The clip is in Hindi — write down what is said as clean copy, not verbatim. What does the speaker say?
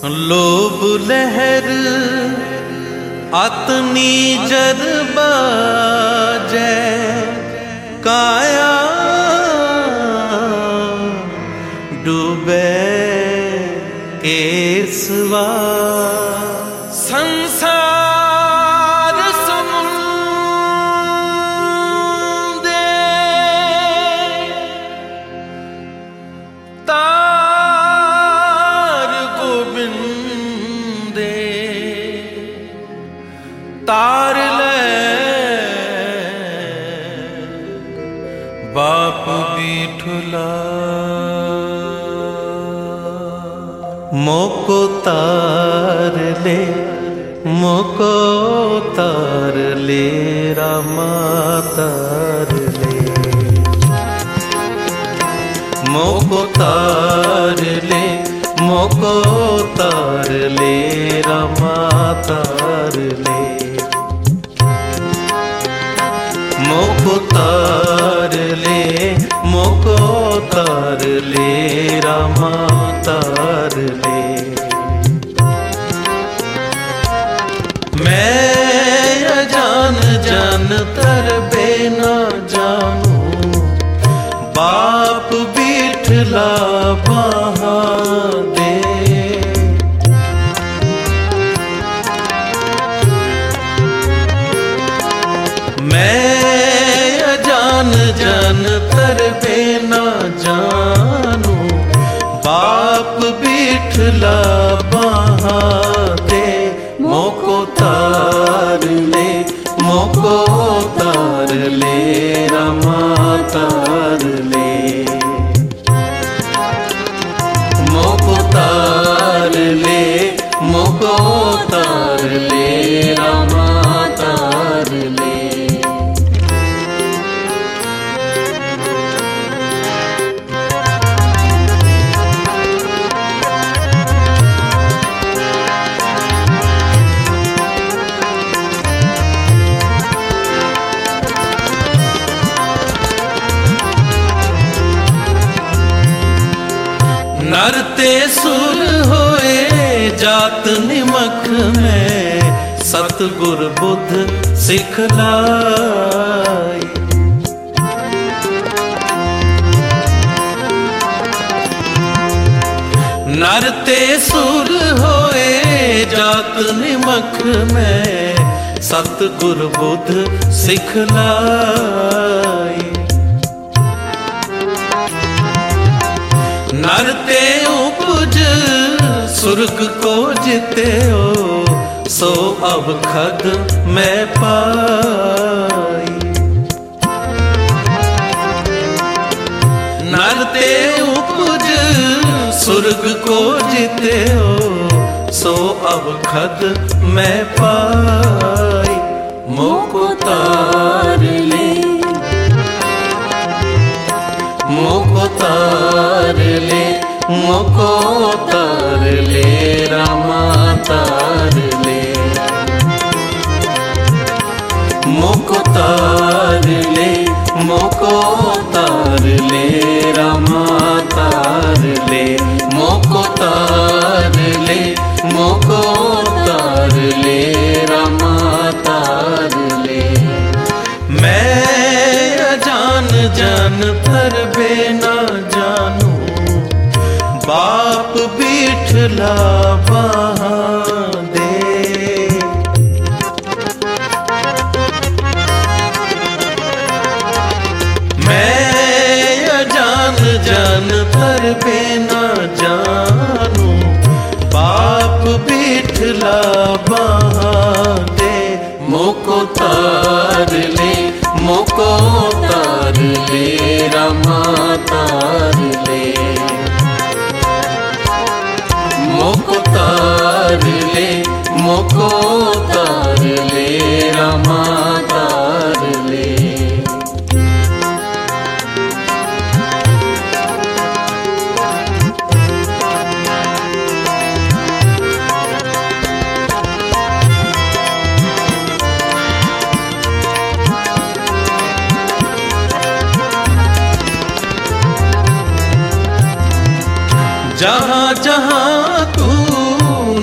लोभ लहर अतनी जरबा जय काया डूबे केसवा संसार समुंदे तार गोबिंदे तार ले बाप बिठुला मोको तार ले मोको तार ले रामा तार ले मोको तार ले मोको तार ले रामा तार ले मोको तार ले मोको तार ले रामा तार ले मैं अजान जान तर बेना जानू बाप बिठला बहा दे मैं अजान जान तर बेना जानू बाप बिठला बहा दे मोको तार ले मोको तार ले रामा तार ले मोको तार ले मोको तार ले रामा तार ले नरते सुर होए जात निमख में सतगुर बुद्ध सिखलाई नरते सुर होए जात निमख में सतगुर बुद्ध सिखलाई नरते उपज सुर्ग को जिते हो सो अब खद मैं पाई नरते उपज सुर्ग को जिते हो सो अब खद मैं पाई मोको तार ले मोको तार ले मोको तार ले रामा तार ले मोको तार ले मोको तार ले रामा तार ले मोको तार ले मोको तार ले रामा तार ले मैं अजान जान तर बेना जानू बाप बिठला बहा दे मैं अजान जान तर बेना जानू बाप बिठला बहा दे मोको तार ले मोको तार ले रामा तार ले मोको तार ले मोको तार ले रामा तार ले जहाँ जहाँ तू